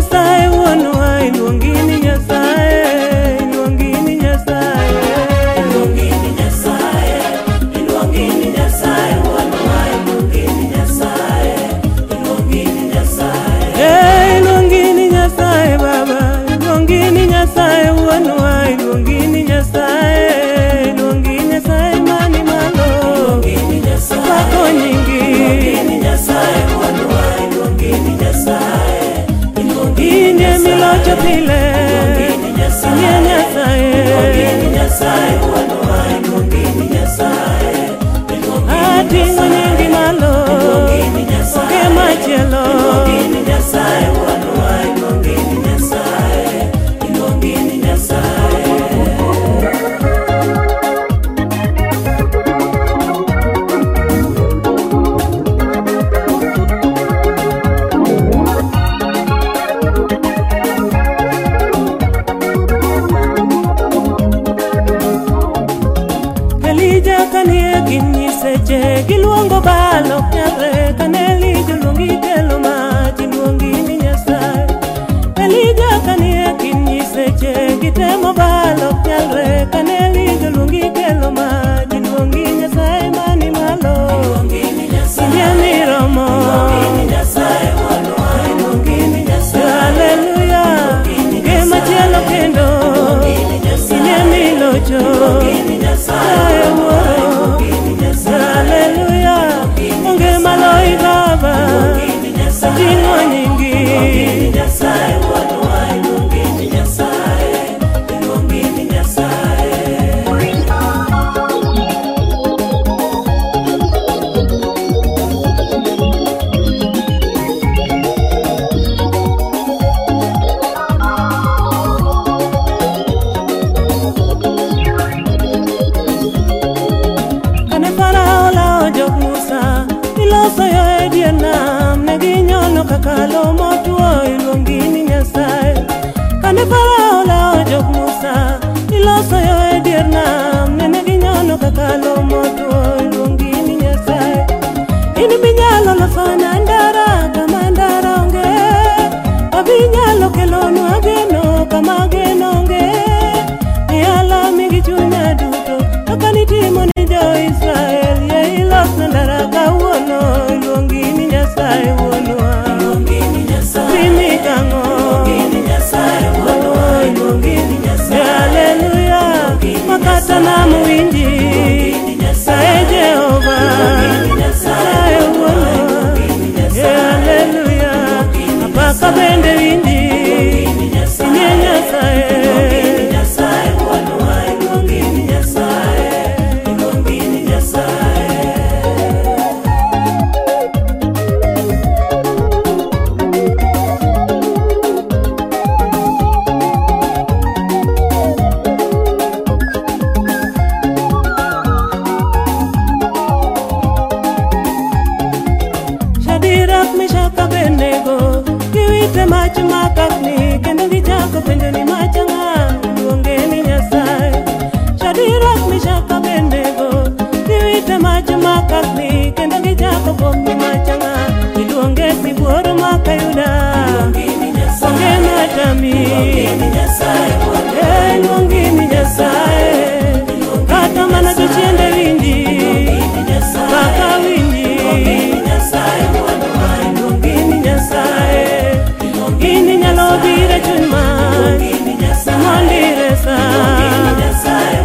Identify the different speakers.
Speaker 1: Nyasaye wuonwa, iluongini Nyasaye, iluongini Nyasaye,
Speaker 2: iluongini Nyasaye, iluongini Nyasaye wuonwa, iluongini Nyasaye, iluongini Nyasaye.
Speaker 1: Iluongini Nyasaye Baba, iluongini Nyasaye wuonwa, iluongini Nyasaye, iluongini Nyasaye mani malo,
Speaker 2: iluongini Nyasaye,
Speaker 1: pako nyingi,
Speaker 2: iluongini Nyasaye wuonwa, iluongini Nyasaye, iluongini
Speaker 1: Inye milocho pile,
Speaker 2: iluongini Nyasaye,
Speaker 1: Inye Nyasaye,
Speaker 2: iluongini Nyasaye wuonwa, iluongini Nyasaye,
Speaker 1: atingo nyingi malo,
Speaker 2: iluongini Nyasaye,
Speaker 1: oke machielo,
Speaker 2: iluongini Nyasaye wuonwa, iluongini Nyasaye, iluongini Nyasaye.
Speaker 1: Elija kanie kinyiseche, giluongo balo nyare, kane Elija luongi kelo mach, iluongini Nyasaye. Elija kanie kinyiseche, gitemo balo nyare, kane Elija luongi kelo mach, iluongi Nyasaye mani malo,
Speaker 2: Iluongini Nyasaye,
Speaker 1: Inye miromo,
Speaker 2: iluongini Nyasaye wuonwa, iluongini Nyasaye,
Speaker 1: haleluya, ge machielo kendo,
Speaker 2: iluongini Nyasaye,
Speaker 1: Inye milocho,
Speaker 2: iluongini Nyasaye wuonwa, iluongini Nyasaye,
Speaker 1: haleluya, onge maloi Baba,
Speaker 2: iluongini Nyasaye,
Speaker 1: ting'o nyingi,
Speaker 2: iluongini Nyasaye wuonwa, iluongini Nyasaye, iluongini Nyasaye.
Speaker 1: kane Farao lao jok Musa, iloso yo e dier nam, ne ginyono kakalo motuo, iluongini Nyasaye. Kane Farao lao jok Musa, iloso yo e dier nam, ne ginyono kakalo motuo, iluongini Nyasaye. In binyalo losona ndara kama ndara onge, abinyalo kelonwa geno kama geno onge, iala migi chunya duto, kaka nitimo ni jo-Israel, ye ilosna ndara kawuono, iluongini Nyasaye wuonwa,
Speaker 2: Iluongini Nyasaye,
Speaker 1: pimi kang'o,
Speaker 2: iluongini Nyasaye wuonwa, iluongini Nyasaye,
Speaker 1: haleluya, makata nam winji,
Speaker 2: iluongini Nyasaye,
Speaker 1: Sae Jehova,
Speaker 2: iluongini Nyasaye,
Speaker 1: Sae wuonwa,
Speaker 2: iluongini Nyasaye,
Speaker 1: haleluya, apaka bende winji,
Speaker 2: iluongini Nyasaye,
Speaker 1: Inye Nyasaye,
Speaker 2: iluongini Nyasaye wuonwa, iluongini Nyasaye, iluongini Nyasaye.
Speaker 1: Shadrach, Meshach, Abednego, giwite mach makakni, kendo gichako penjo ni mach ang'a, iluongeni Nyasaye. Shadrach, Meshach, Abednego, giwite mach makakni, kendo gichako pok ni mach ang'a, iluonge sibuor makayuda,
Speaker 2: Iluongini Nyasaye,
Speaker 1: onge ng'atami,
Speaker 2: iluongini Nyasaye wuonwa,
Speaker 1: iluongini Nyasaye, kata mana jochiende winji,
Speaker 2: iluongini Nyasaye,
Speaker 1: kaka winji,
Speaker 2: iluongini Nyasaye wuonwa,
Speaker 1: iluongini Nyasaye, ini nyalo bire chuny mach,
Speaker 2: iluongini Nyasaye,
Speaker 1: mondire sa,
Speaker 2: iluongini Nyasaye